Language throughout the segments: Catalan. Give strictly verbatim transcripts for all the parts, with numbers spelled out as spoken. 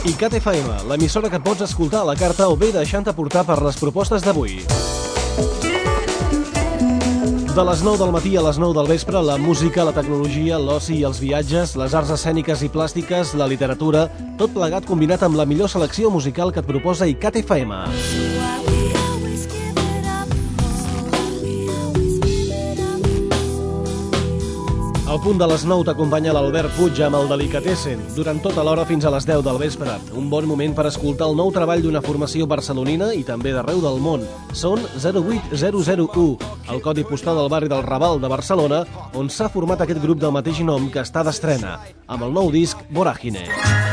ICAT F M, l'emissora que pots escoltar a la carta o bé deixant-te portar per les propostes d'avui. De les nou del matí a les nou del vespre, la música, la tecnologia, l'oci i els viatges, les arts escèniques i plàstiques, la literatura, tot plegat combinat amb la millor selecció musical que et proposa ICAT F M. Al punt de les nou t'acompanya l'Albert Puig amb el Delicatessen, durant tota l'hora fins a les deu del vespre. Un bon moment per escoltar el nou treball d'una formació barcelonina i també d'arreu del món. Són zero vuit zero zero u, el codi postal del barri del Raval de Barcelona, on s'ha format aquest grup del mateix nom que està d'estrena, amb el nou disc Voràgine.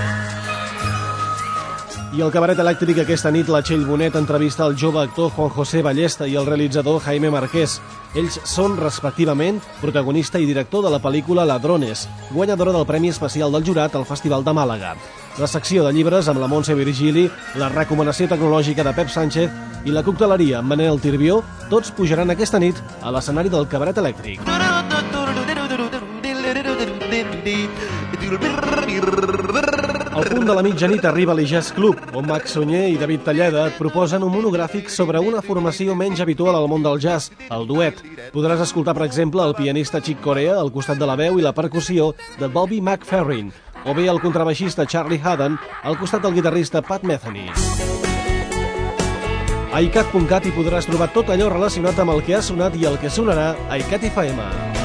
I el cabaret elèctric aquesta nit, la Txell Bonet entrevista el jove actor Juan José Ballesta i el realitzador Jaime Marqués. Ells són, respectivament, protagonista i director de la pel·lícula Ladrones, guanyadora del Premi Especial del Jurat al Festival de Màlaga. La secció de llibres amb la Montse Virgili, la recomanació tecnològica de Pep Sánchez i la cocteleria amb Manel Tirbió, tots pujaran aquesta nit a l'escenari del cabaret elèctric. Al punt de la mitjanit arriba l'I-Jazz Club, on Max Sunyer i David Talleda et proposen un monogràfic sobre una formació menys habitual al món del jazz, el duet. Podràs escoltar, per exemple, el pianista Chick Corea al costat de la veu i la percussió de Bobby McFerrin, o bé el contrabaixista Charlie Haddon al costat del guitarrista Pat Metheny. A icat punt cat hi podràs trobar tot allò relacionat amb el que ha sonat i el que sonarà a ICAT F M.